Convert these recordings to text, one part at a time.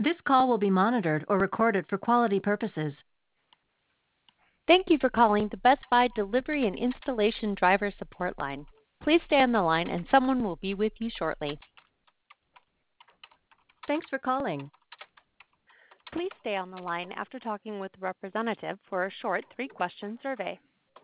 This call will be monitored or recorded for quality purposes. Thank you for calling the Best Buy Delivery and Installation Driver Support Line. Please stay on the line and someone will be with you shortly. Thanks for calling. Please stay on the line after talking with the representative for a short 3-question survey.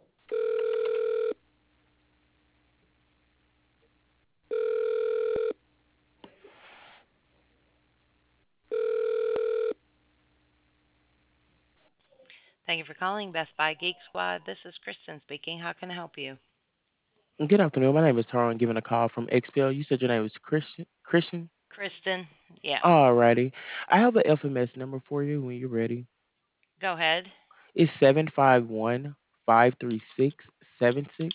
Thank you for calling Best Buy Geek Squad. This is Kristen speaking. How can I help you? Good afternoon. My name is Taron, giving a call from XPL. You said your name was Christian. Christian? Kristen. Yeah. Alrighty. I have an FMS number for you when you're ready. Go ahead. It's 751-536-76.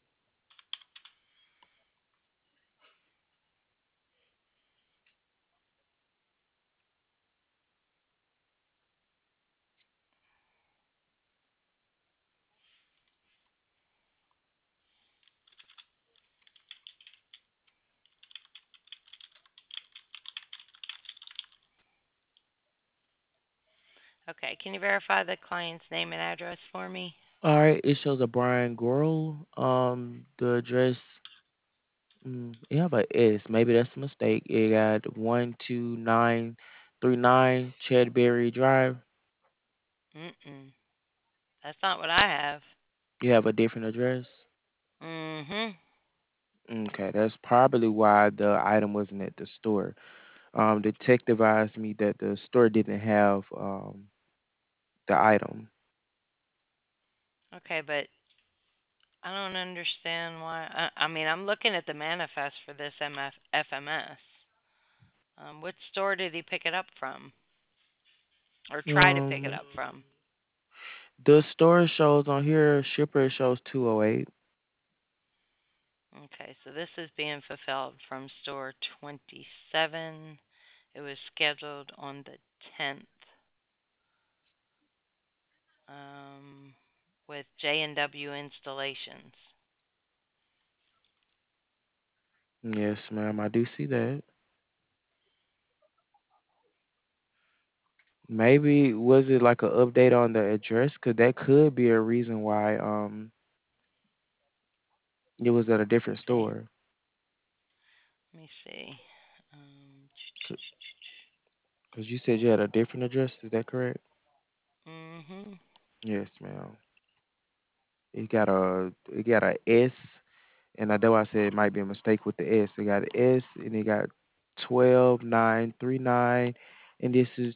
Okay. Can you verify the client's name and address for me? Alright, it shows a Brian Gorl. The address, it have a S. Maybe that's a mistake. It got 12939 Chadberry Drive. Mm-mm. That's not what I have. You have a different address? Mm-hmm. Okay, that's probably why the item wasn't at the store. Detective advised me that the store didn't have the item. Okay, but I don't understand why. I mean, I'm looking at the manifest for this FMS. Which store did he pick it up from, or try to pick it Um, up from? the store shows on here, shipper shows 208. Okay, so this is being fulfilled from store 27. It was scheduled on the 10th um, with J&W Installations. Yes, ma'am, I do see that. Maybe was it like an update on the address? Cause that could be a reason why it was at a different Okay, store. let me see. Cause you said you had a different address. Is that correct? Mm-hmm. Yes, ma'am. It got a S, and I know I said it might be a mistake with the S. It got an S, and it got 12939, and this is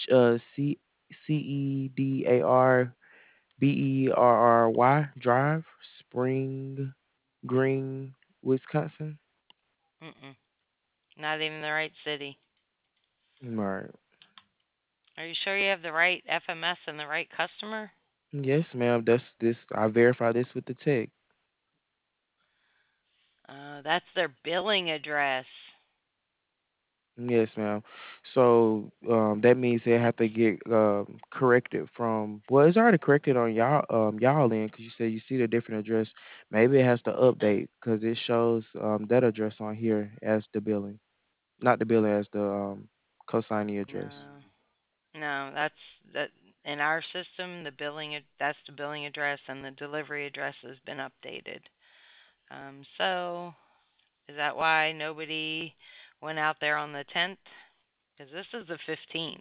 Cedar Berry Drive, Spring Green, Wisconsin. Mm-mm. Not even the right city. Right. Are you sure you have the right FMS and the right customer? Yes, ma'am. That's this. I verified this with the tech. That's their billing address. Yes, ma'am. So that means they have to get corrected from. Well, it's already corrected on y'all end because you said you see the different address. Maybe it has to update because it shows that address on here as the billing, not the billing as the consignee address. No. No, that in our system, that's the billing address and the delivery address has been updated. So is that why nobody went out there on the 10th? Because this is the 15th.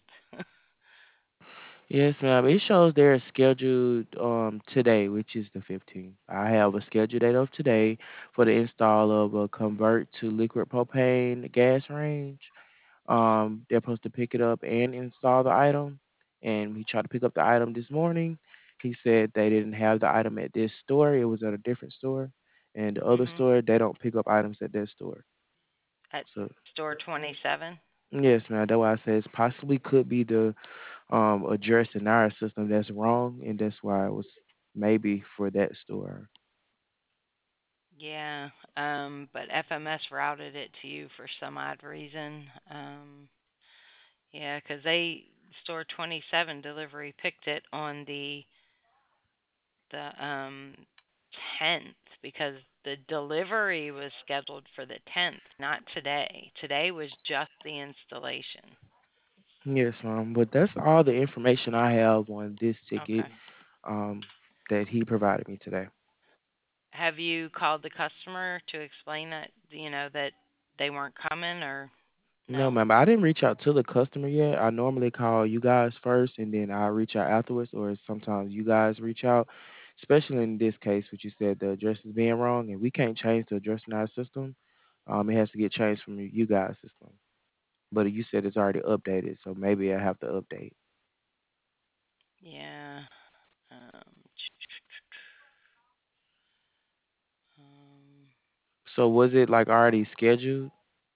Yes, ma'am. It shows they're scheduled today, which is the 15th. I have a scheduled date of today for the install of a convert to liquid propane gas range. They're supposed to pick it up and install the item. And he tried to pick up the item this morning. He said they didn't have the item at this store. It was at a different store. And the other Mhm. store, they don't pick up items at their store. At So store 27. yes, ma'am. That's why I said it possibly could be the address in our system that's wrong, and that's why it was maybe for that store. Yeah. But FMS routed it to you for some odd reason. Yeah, because they store 27 delivery picked it on the 10th because the delivery was scheduled for the 10th, not today. Today was just the installation. Yes, ma'am. But that's all the information I have on this ticket Okay. um, that he provided me today. Have you called the customer to explain that, that they weren't coming or No, no? ma'am. I didn't reach out to the customer yet. I normally call you guys first, and then I reach out afterwards, or sometimes you guys reach out. Especially in this case, which you said the address is being wrong, and we can't change the address in our system. It has to get changed from you guys' system. But you said it's already updated, so maybe I have to update. Yeah. Um, um, So was it like already scheduled?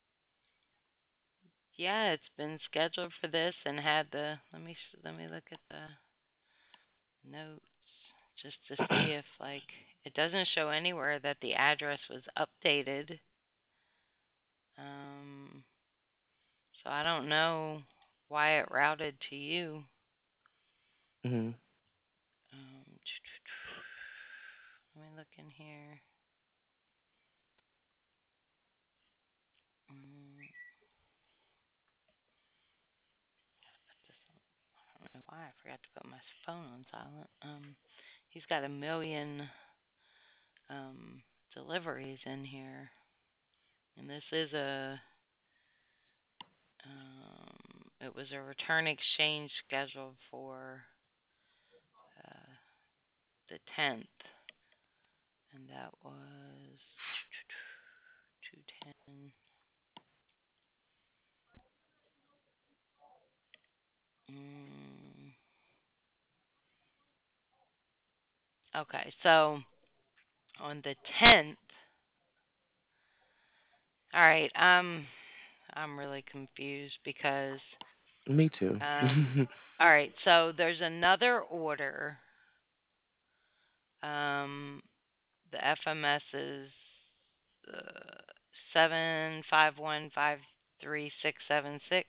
yeah, it's been scheduled for this and had let me look at the notes just to see if like it doesn't show anywhere that the address was updated. Um, so I don't know why it routed to you. Hmm. Um, let me look in here. Mm, this, I don't know why I forgot to put my phone on silent. He's got a million deliveries in here, and this is it was a return exchange scheduled for uh, the 10th, and that was 210. Mm, okay, so on the 10th, all right, I'm really confused because Me too. um, all right, so there's another order. Um, the FMS is 75153 676.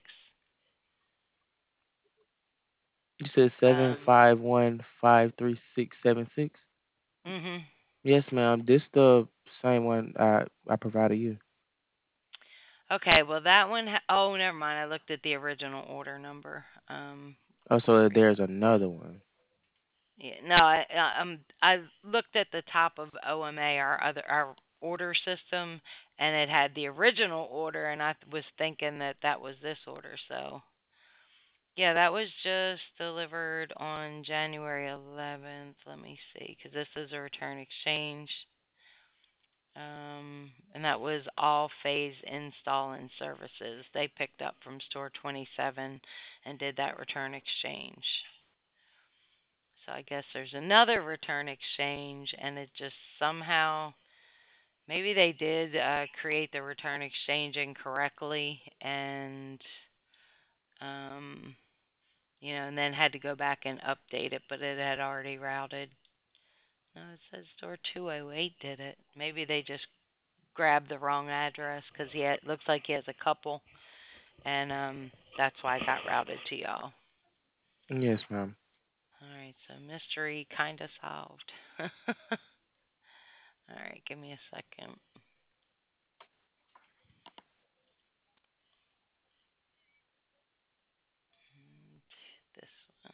You said seven Um, five one 53676. mhm. Yes, ma'am. This the same one I provided you. Okay, well that one. Oh, never mind. I looked at the original order number. Oh, so Sorry. there's another one. Yeah, no, I looked at the top of OMA, our order system, and it had the original order, and I was thinking that that was this order. So yeah, that was just delivered on January 11th. Let me see, because this is a return exchange. And that was all phase install and services. They picked up from store 27 and did that return exchange. So I guess there's another return exchange, and it just somehow maybe they did create the return exchange incorrectly, and um, and then had to go back and update it, but it had already routed. No, it says store 208 did it. Maybe they just grabbed the wrong address because it looks like he has a couple, and that's why it got routed to y'all. Yes, ma'am. All right, so mystery kind of solved. All right, give me a second. And this one.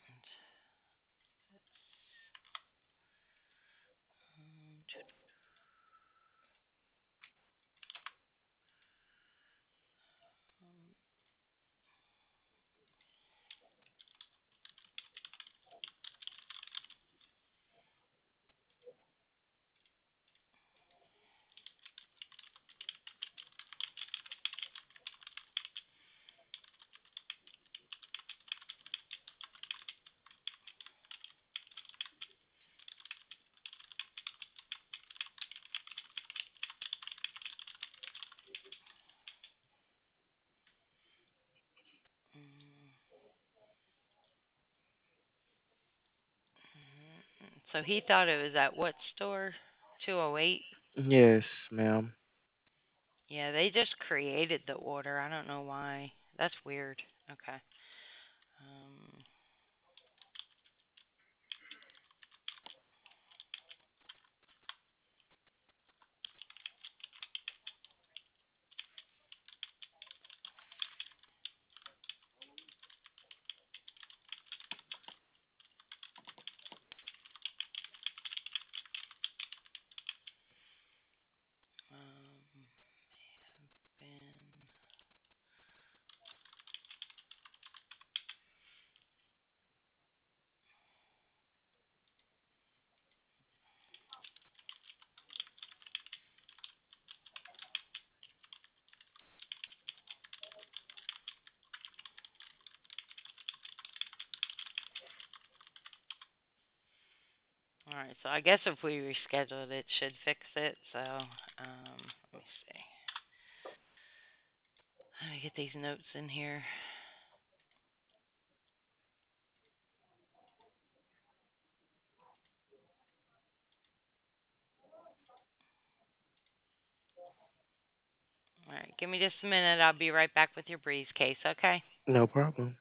So he thought it was at what store? 208. Yes, ma'am. Yeah, they just created the order. I don't know why. That's weird. Okay. Um, All right, so I guess if we reschedule it, it should fix it. So let me see. Let me get these notes in here. All right, give me just a minute. I'll be right back with your breeze case, okay? No problem.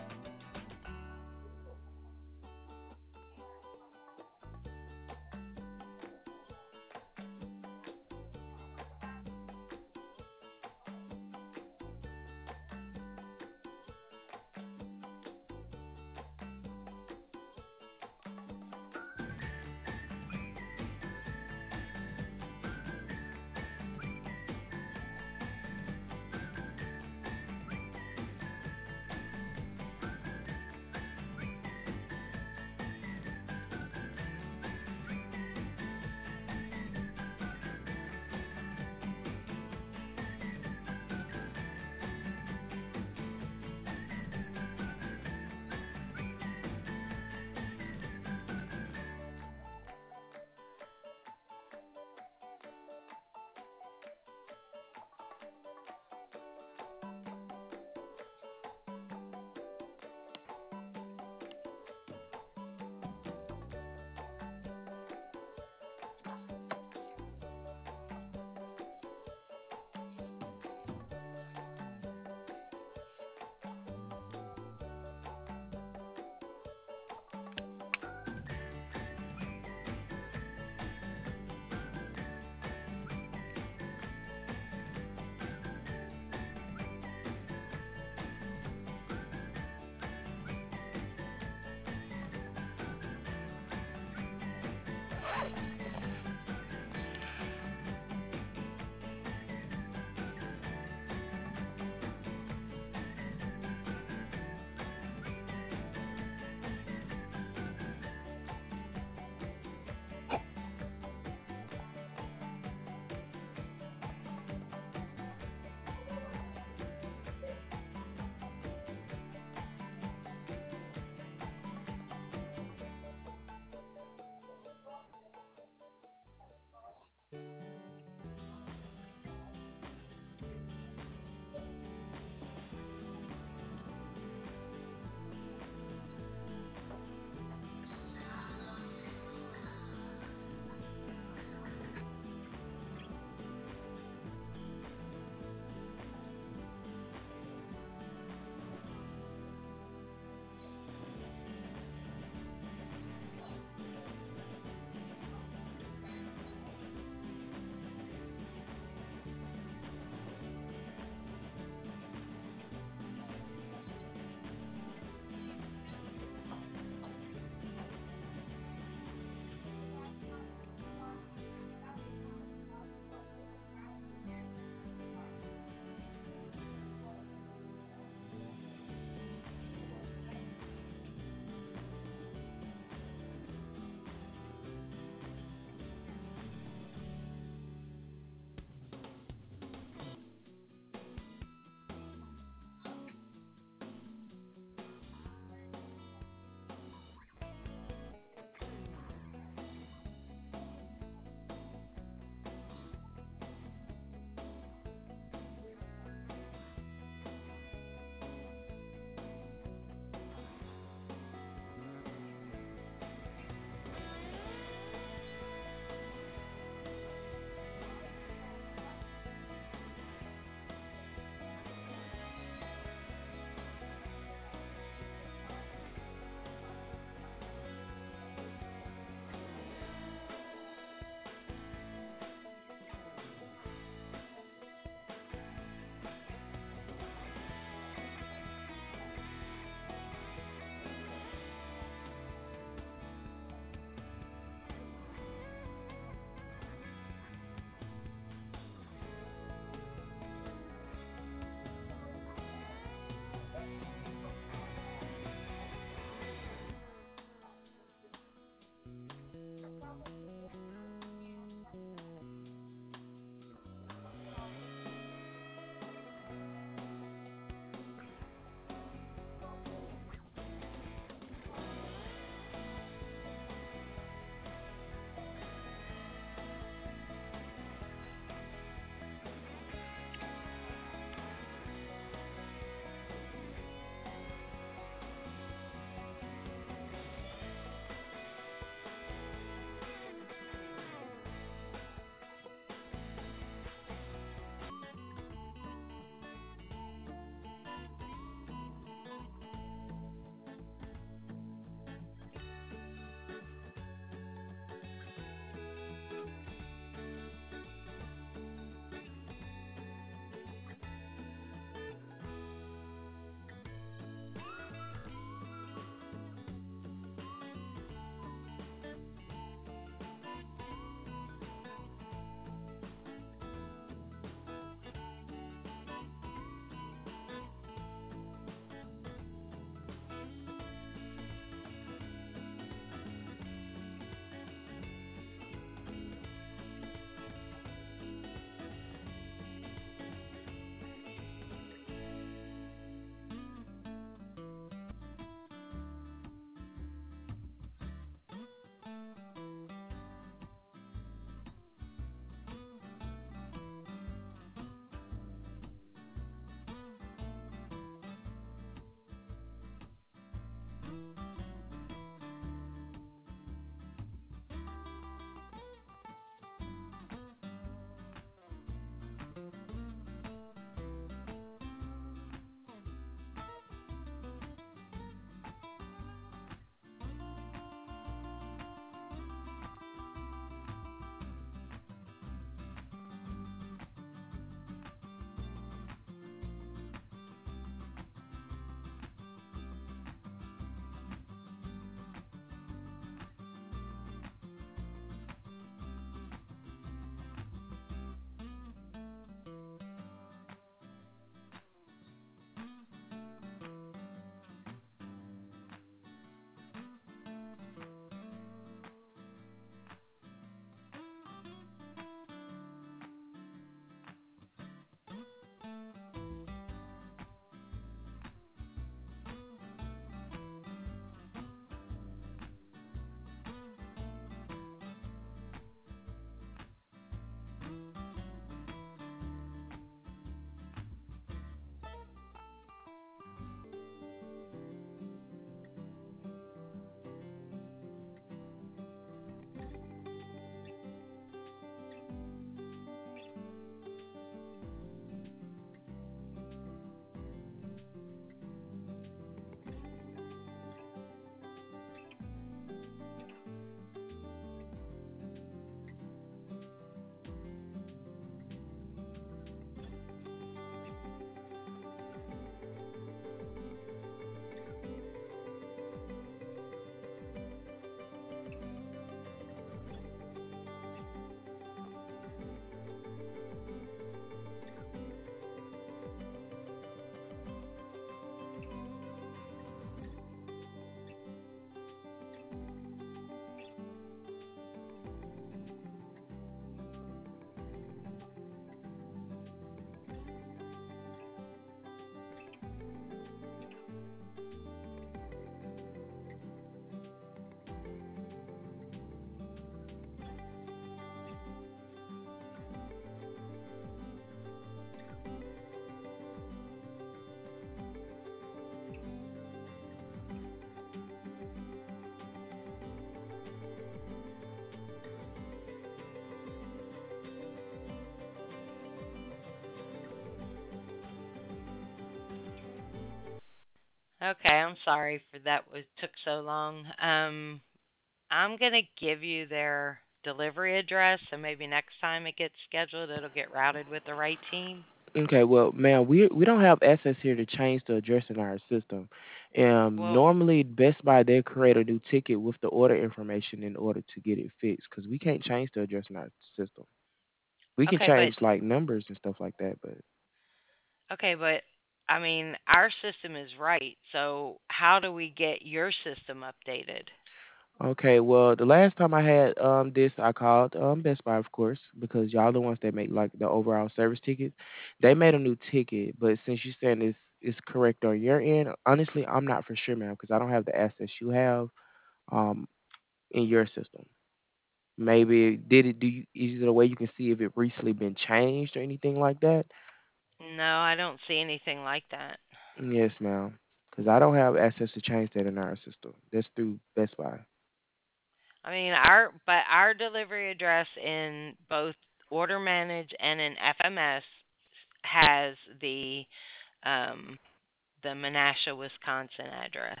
Okay, I'm sorry for that was took so long. I'm gonna give you their delivery address, so maybe next time it gets scheduled, it'll get routed with the right team. Okay, well, ma'am, we don't have access here to change the address in our system. Well, Normally, Best Buy they create a new ticket with the order information in order to get it fixed because we can't change the address in our system. We can okay, but change like numbers and stuff like that, but okay, but I mean, our system is right. So how do we get your system updated? okay. Well, the last time I had this, I called Best Buy, of course, because y'all the ones that make like the overall service tickets. They made a new ticket, but since you saying it's correct on your end, honestly, I'm not for sure, ma'am, because I don't have the access you have um in your system. Maybe did it? Do you? Is there a way you can see if it recently been changed or anything like that? No, I don't see anything like that. Yes, ma'am. Because I don't have access to change that in our system. That's through Best Buy. I mean, our delivery address in both Order Manage and in FMS has um the Menasha, Wisconsin address.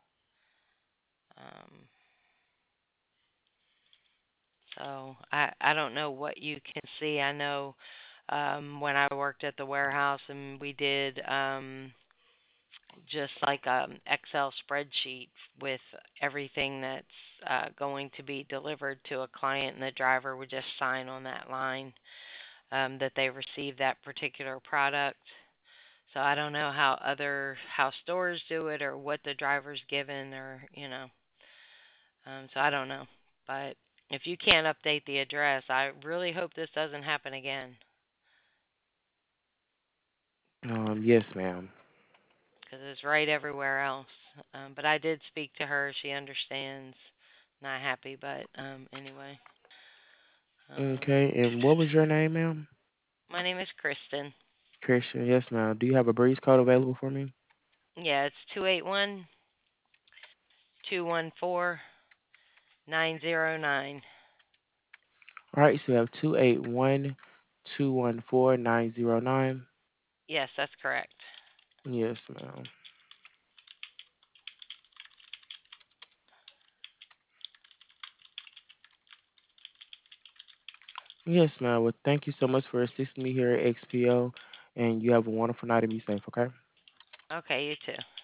Um, so I don't know what you can see. I know when I worked at the warehouse and we did just like Excel spreadsheet with everything that's going to be delivered to a client, and the driver would just sign on that line that they received that particular product. So I don't know how stores do it or what the driver's given or so I don't know. But if you can't update the address, I really hope this doesn't happen again Yes, ma'am. because it's right everywhere else. But I did speak to her; she understands. Not happy, but anyway. Um, Okay. And what was your name, ma'am? my name is Kristen. Christian. Yes, ma'am. Do you have a breeze code available for me? Yeah, it's 281-214-9009. All right. So you have 281-214-9009. Yes, that's correct. Yes, ma'am. Yes, ma'am. Well, thank you so much for assisting me here at XPO, and you have a wonderful night and be safe. Okay. Okay, you too.